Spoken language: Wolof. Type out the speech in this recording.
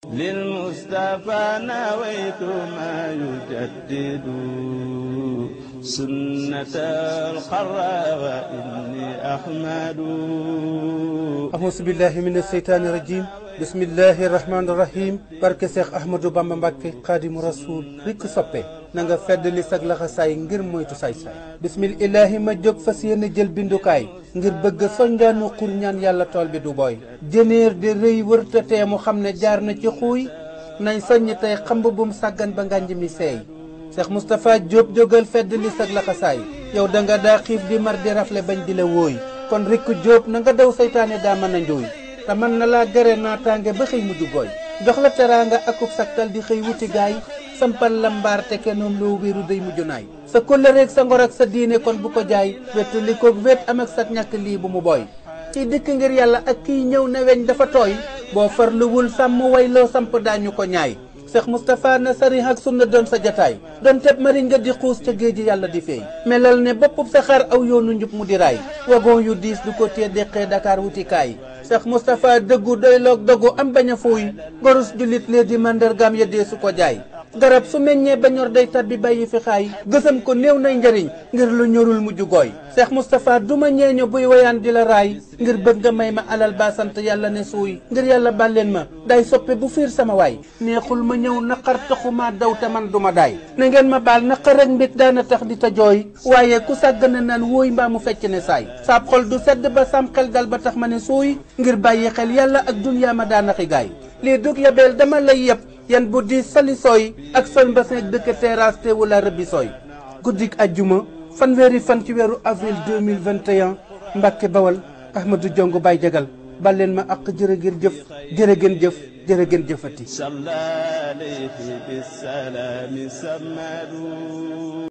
للمصطفى نويت ما يجدد سنة القرى وإني أحمد أعوذ بالله من الشيطان الرجيم بسم الله الرحمن الرحيم barke Cheikh Ahmadou Bamba Mbacké Khadimu Rasoul rikk soppe na nga fedd li sag laxasaay ngir moytu saay-saay bismillahi ma jóg fas yéene jël bindukaay ngir bëgg sonjaanu xur ñaan yàlla tool bi du booy jëneer de rëy wërtatee mu xam ne jaar na ci xuuy nañ soññ tey xamb bum sàggan ba ngànj mi seey Cheikh Moustapha Diop jógal fedd li sag laxasaay yow da nga daa xiif di mar di rafle bañ di la wóoy kon rikk Diop na nga daw saytaane daa mën a njuuy te mën na laa gëre naataange ba xëy mujj gooy jox la teraanga akub saktal di xëy wuti gaay sampal la mbaar te kenoom loo wéeru day mujj naay sa kóllëreeg sa ngor ak sa diine kon bu ko jaay wett li koog wet am ak sa ñàkk lii bu mu booy kiy dikk ngir yàlla ak kiy ñëw ne weñ dafa tooy boo farluwul sàmm way loo samp daañu ko ñaay Cheikh Moustapha na sari ak sunna doon sa jataay doon teb mariñ nga di xuus ca géeji yàlla di feey melal ne boppub sa xar aw yoonu njub mu di raay wagon yu diis du ko tee deqee Dakar wuti kaay Cheikh Moustapha dëggu doy loog dogu am bañ a fuuy gorus jullit lee di mandargaam ya dee su ko jaay garab su meññee ba ñor day tabbi bàyyi fi xaay gësam ko néew nay njariñ ngir lu ñorul mujj gooy Cheikh Moustapha duma ñeeño buy wayaan di la raay ngir bëgg nga may ma alal ba sant yàlla ne suuy ngir yàlla bàlleen ma day soppe bu fiir sama waay neexul ma ñëw naqar taxuma daw te man duma daay na ngeen ma baal naqar ak mbit daana tax di ta jooy waaye ku sàggana naan wóoy mbaa mu fecc ne saay saab xol du sedd ba sam xel dal ba tax ma ne suuy ngir bàyyi xel yàlla ak dunyaa ma daanaxi gaay lii dug yabeel dama lay yëpp yan bu di sali sooy ak sol mbasin dëkk terrasse te wala rëbbi sooy guddik ajjuma fanweeri fan ci weeru avril 2021 Mbàkke Bawal Ahmadou Diongue Baye Jagal baleen ma ak jërë ngeen jëf jërë ngeen jëf jërë ngeen jëfati